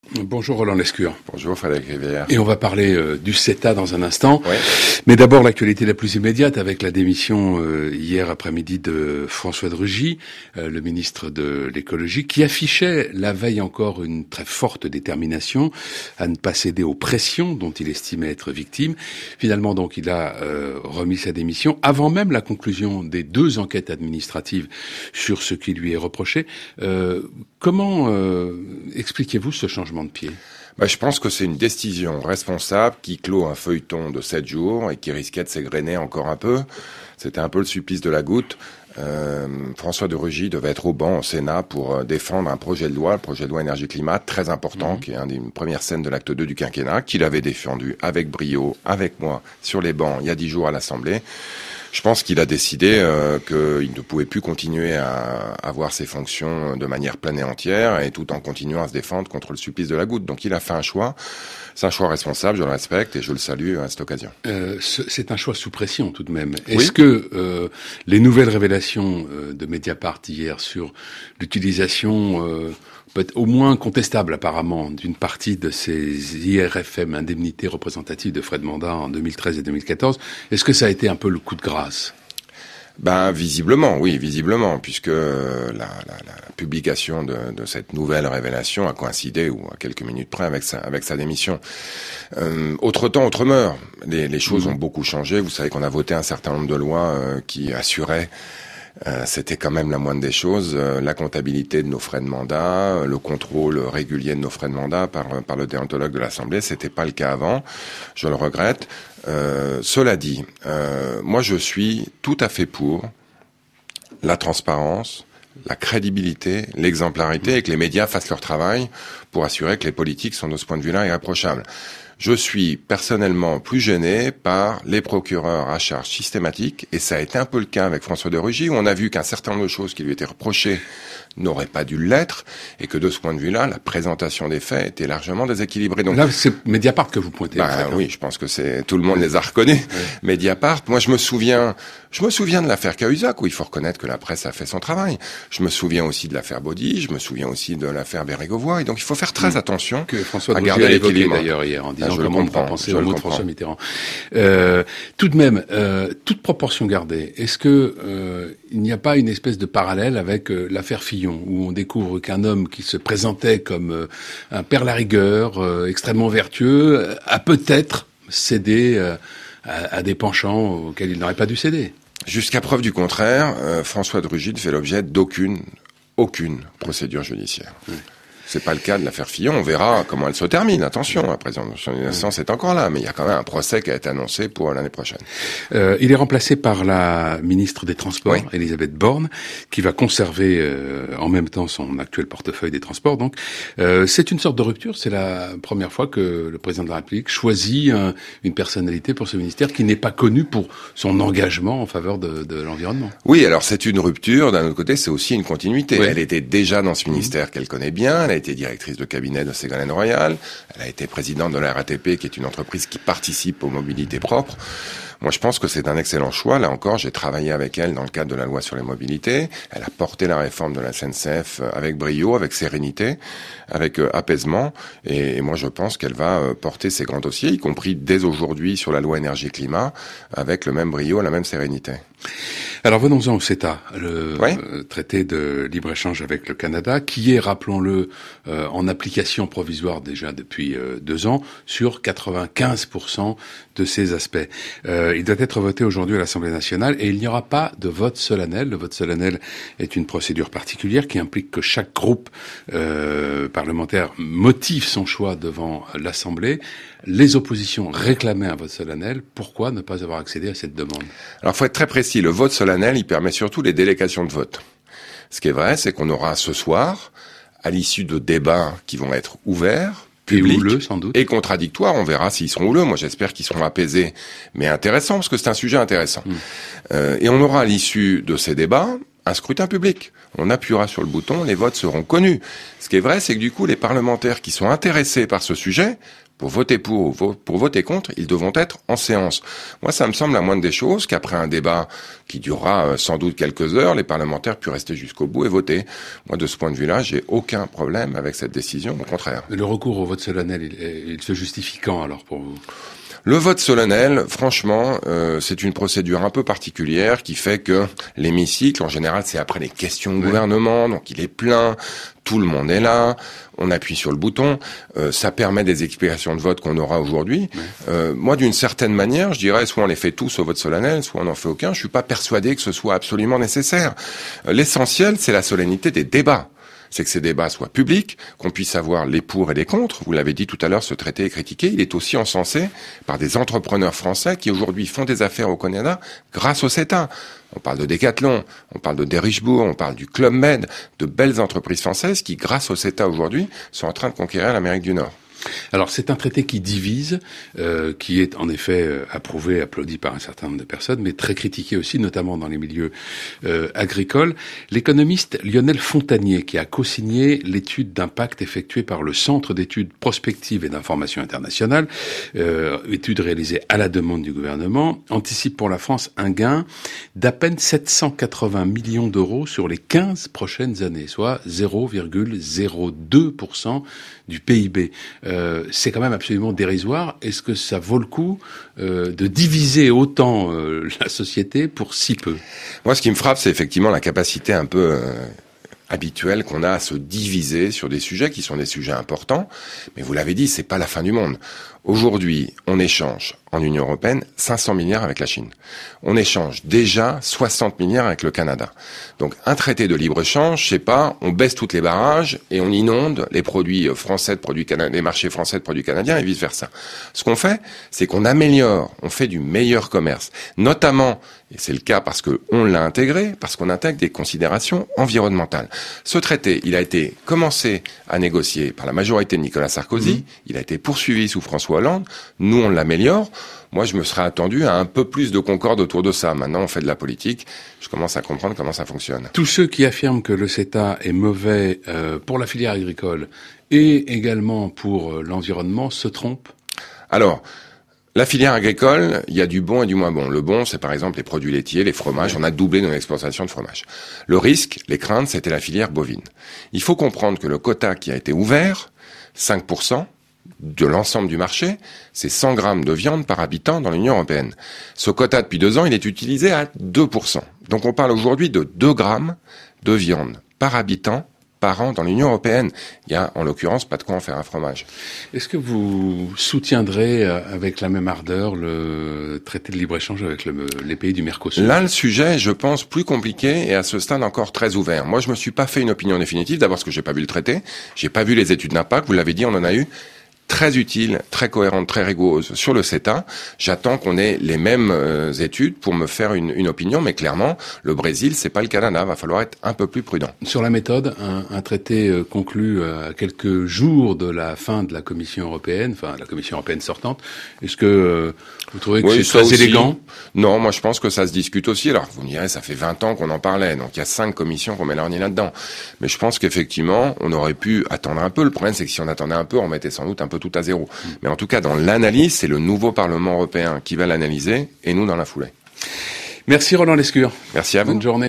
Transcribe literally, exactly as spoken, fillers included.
Bonjour Roland Lescure. Bonjour Frédéric Rivière. Et on va parler euh, du CETA dans un instant. Ouais. Mais d'abord l'actualité la plus immédiate avec la démission euh, hier après-midi de François de Rugy, euh, le ministre de l'écologie, qui affichait la veille encore une très forte détermination à ne pas céder aux pressions dont il estimait être victime. Finalement donc il a euh, remis sa démission avant même la conclusion des deux enquêtes administratives sur ce qui lui est reproché. Euh, comment euh, expliquez-vous ce changement de pied? Bah, je pense que c'est une décision responsable qui clôt un feuilleton de sept jours et qui risquait de s'égrener encore un peu. C'était un peu le supplice de la goutte. Euh, François de Rugy devait être au banc au Sénat pour défendre un projet de loi, le projet de loi énergie-climat, très important, mmh. qui est une des premières scènes de l'acte deux du quinquennat, qu'il avait défendu avec brio, avec moi, sur les bancs, il y a dix jours à l'Assemblée. Je pense qu'il a décidé euh, qu'il ne pouvait plus continuer à avoir ses fonctions de manière pleine et entière, et tout en continuant à se défendre contre le supplice de la goutte. Donc il a fait un choix. C'est un choix responsable, je le respecte et je le salue à cette occasion. Euh, c'est un choix sous pression tout de même. Est-ce oui. que euh, les nouvelles révélations euh, de Mediapart hier sur l'utilisation euh, peut-être au moins contestable apparemment d'une partie de ces I R F M, indemnités représentatives de frais de mandat en deux mille treize et deux mille quatorze, est-ce que ça a été un peu le coup de grâce ? Ben visiblement, oui, visiblement, puisque la, la, la publication de, de cette nouvelle révélation a coïncidé, ou à quelques minutes près, avec sa, avec sa démission. Euh, autre temps, autre mœurs. Les, les choses mmh. ont beaucoup changé. Vous savez qu'on a voté un certain nombre de lois euh, qui assuraient Euh, c'était quand même la moindre des choses, euh, la comptabilité de nos frais de mandat, euh, le contrôle régulier de nos frais de mandat par, par le déontologue de l'Assemblée. C'était pas le cas avant, je le regrette. Euh, cela dit, euh, moi je suis tout à fait pour la transparence, la crédibilité, l'exemplarité et que les médias fassent leur travail pour assurer que les politiques sont de ce point de vue-là irréprochables. Je suis personnellement plus gêné par les procureurs à charge systématique, et ça a été un peu le cas avec François de Rugy, où on a vu qu'un certain nombre de choses qui lui étaient reprochées n'auraient pas dû l'être, et que de ce point de vue-là, la présentation des faits était largement déséquilibrée. Donc là, c'est Mediapart que vous pointez. Bah, oui, je pense que c'est tout le monde les a reconnus. Oui. Mediapart. Moi, je me souviens, je me souviens de l'affaire Cahuzac, où il faut reconnaître que la presse a fait son travail. Je me souviens aussi de l'affaire Baudy, je me souviens aussi de l'affaire Bérégovoy, et donc il faut faire très mmh. attention que François à garder l'équilibre. D'ailleurs hier en disant ah, comment ne pas penser au mot de François Mitterrand. Euh, tout de même, euh, toute proportion gardée, est-ce que euh, il n'y a pas une espèce de parallèle avec euh, l'affaire Fillon, où on découvre qu'un homme qui se présentait comme euh, un père la rigueur, euh, extrêmement vertueux, euh, a peut-être cédé euh, à, à des penchants auxquels il n'aurait pas dû céder. Jusqu'à preuve du contraire, euh, François de Rugy ne fait l'objet d'aucune, aucune procédure judiciaire. Oui. C'est pas le cas de l'affaire Fillon. On verra comment elle se termine. Attention, la présomption d'innocence est encore là, mais il y a quand même un procès qui a été annoncé pour l'année prochaine. Euh, il est remplacé par la ministre des Transports, oui. Elisabeth Borne, qui va conserver euh, en même temps son actuel portefeuille des Transports. Donc, euh, c'est une sorte de rupture. C'est la première fois que le président de la République choisit un, une personnalité pour ce ministère qui n'est pas connu pour son engagement en faveur de, de l'environnement. Oui, alors c'est une rupture. D'un autre côté, c'est aussi une continuité. Oui. Elle était déjà dans ce ministère mmh. qu'elle connaît bien. Elle a été directrice de cabinet de Ségolène Royal. Elle a été présidente de la R A T P, qui est une entreprise qui participe aux mobilités propres. Moi, je pense que c'est un excellent choix. Là encore, j'ai travaillé avec elle dans le cadre de la loi sur les mobilités. Elle a porté la réforme de la S N C F avec brio, avec sérénité, avec euh, apaisement. Et, et moi, je pense qu'elle va euh, porter ces grands dossiers, y compris dès aujourd'hui sur la loi énergie-climat, avec le même brio, la même sérénité. Alors venons-en au CETA, le oui. traité de libre-échange avec le Canada, qui est, rappelons-le, euh, en application provisoire déjà depuis euh, deux ans sur quatre-vingt-quinze pour cent de ces aspects. Euh, il doit être voté aujourd'hui à l'Assemblée nationale et il n'y aura pas de vote solennel. Le vote solennel est une procédure particulière qui implique que chaque groupe euh, parlementaire motive son choix devant l'Assemblée. Les oppositions réclamaient un vote solennel. Pourquoi ne pas avoir accédé à cette demande ? Alors, faut être très précis. Le vote solennel, il permet surtout les délégations de vote. Ce qui est vrai, c'est qu'on aura ce soir, à l'issue de débats qui vont être ouverts, publics et, houleux, sans doute. et contradictoires, on verra s'ils seront houleux. Moi, j'espère qu'ils seront apaisés, mais intéressants, parce que c'est un sujet intéressant. Mmh. Euh, et on aura à l'issue de ces débats un scrutin public. On appuiera sur le bouton, les votes seront connus. Ce qui est vrai, c'est que du coup, les parlementaires qui sont intéressés par ce sujet, pour voter pour ou pour voter contre, ils devront être en séance. Moi, ça me semble la moindre des choses qu'après un débat qui durera sans doute quelques heures, les parlementaires puissent rester jusqu'au bout et voter. Moi, de ce point de vue-là, j'ai aucun problème avec cette décision, au contraire. Le recours au vote solennel, il, il se justifie quand alors pour vous ? Le vote solennel, franchement, euh, c'est une procédure un peu particulière qui fait que l'hémicycle, en général, c'est après les questions au ouais. gouvernement, donc il est plein, tout le monde est là, on appuie sur le bouton, euh, ça permet des explications de vote qu'on aura aujourd'hui. Ouais. Euh, moi, d'une certaine manière, je dirais, soit on les fait tous au vote solennel, soit on n'en fait aucun. Je suis pas persuadé que ce soit absolument nécessaire. Euh, l'essentiel, c'est la solennité des débats. C'est que ces débats soient publics, qu'on puisse avoir les pour et les contre. Vous l'avez dit tout à l'heure, ce traité est critiqué. Il est aussi encensé par des entrepreneurs français qui aujourd'hui font des affaires au Canada grâce au CETA. On parle de Decathlon, on parle de Derichebourg, on parle du Club Med, de belles entreprises françaises qui, grâce au CETA aujourd'hui, sont en train de conquérir l'Amérique du Nord. Alors c'est un traité qui divise, euh, qui est en effet euh, approuvé, applaudi par un certain nombre de personnes, mais très critiqué aussi, notamment dans les milieux euh, agricoles. L'économiste Lionel Fontanier, qui a co-signé l'étude d'impact effectuée par le Centre d'études prospectives et d'information internationale, euh, étude réalisée à la demande du gouvernement, anticipe pour la France un gain d'à peine sept cent quatre-vingts millions d'euros sur les quinze prochaines années, soit zéro virgule zéro deux pour cent du P I B. Euh, c'est quand même absolument dérisoire. Est-ce que ça vaut le coup euh, de diviser autant euh, la société pour si peu ? Moi, ce qui me frappe, c'est effectivement la capacité un peu euh, habituelle qu'on a à se diviser sur des sujets qui sont des sujets importants. Mais vous l'avez dit, c'est pas la fin du monde. Aujourd'hui, on échange en Union européenne cinq cents milliards avec la Chine. On échange déjà soixante milliards avec le Canada. Donc un traité de libre-échange, je sais pas, on baisse toutes les barrages et on inonde les produits français de produits canadiens, les marchés français de produits canadiens et vice-versa. Ce qu'on fait, c'est qu'on améliore, on fait du meilleur commerce. Notamment, et c'est le cas parce que on l'a intégré, parce qu'on intègre des considérations environnementales. Ce traité, il a été commencé à négocier par la majorité de Nicolas Sarkozy, mmh. il a été poursuivi sous François Hollande, nous on l'améliore. Moi, je me serais attendu à un peu plus de concorde autour de ça. Maintenant, on fait de la politique. Je commence à comprendre comment ça fonctionne. Tous ceux qui affirment que le CETA est mauvais euh, pour la filière agricole et également pour euh, l'environnement se trompent ? Alors, la filière agricole, il y a du bon et du moins bon. Le bon, c'est par exemple les produits laitiers, les fromages. On a doublé nos exportations de fromage. Le risque, les craintes, c'était la filière bovine. Il faut comprendre que le quota qui a été ouvert, cinq pour cent, de l'ensemble du marché, c'est cent grammes de viande par habitant dans l'Union européenne. Ce quota, depuis deux ans, il est utilisé à deux pour cent. Donc on parle aujourd'hui de deux grammes de viande par habitant par an dans l'Union européenne. Il y a, en l'occurrence, pas de quoi en faire un fromage. Est-ce que vous soutiendrez avec la même ardeur le traité de libre-échange avec le, les pays du Mercosur ? Là, le sujet est, je pense, plus compliqué et à ce stade encore très ouvert. Moi, je me suis pas fait une opinion définitive, d'abord parce que j'ai pas vu le traité, j'ai pas vu les études d'impact, vous l'avez dit, on en a eu. Très utile, très cohérente, très rigoureuse sur le CETA. J'attends qu'on ait les mêmes euh, études pour me faire une, une opinion, mais clairement, le Brésil, c'est pas le Canada. Va falloir être un peu plus prudent. Sur la méthode, un, un traité euh, conclu à quelques jours de la fin de la Commission européenne, enfin la Commission européenne sortante. Est-ce que euh, vous trouvez que oui, c'est très aussi élégant ? Non, moi je pense que ça se discute aussi. Alors vous me direz, ça fait vingt ans qu'on en parlait, donc il y a cinq commissions qu'on met leur nez là-dedans. Mais je pense qu'effectivement, on aurait pu attendre un peu. Le problème, c'est que si on attendait un peu, on mettait sans doute un peu tout à zéro. Mais en tout cas, dans l'analyse, c'est le nouveau Parlement européen qui va l'analyser et nous dans la foulée. Merci Roland Lescure. Merci à vous. Bonne journée.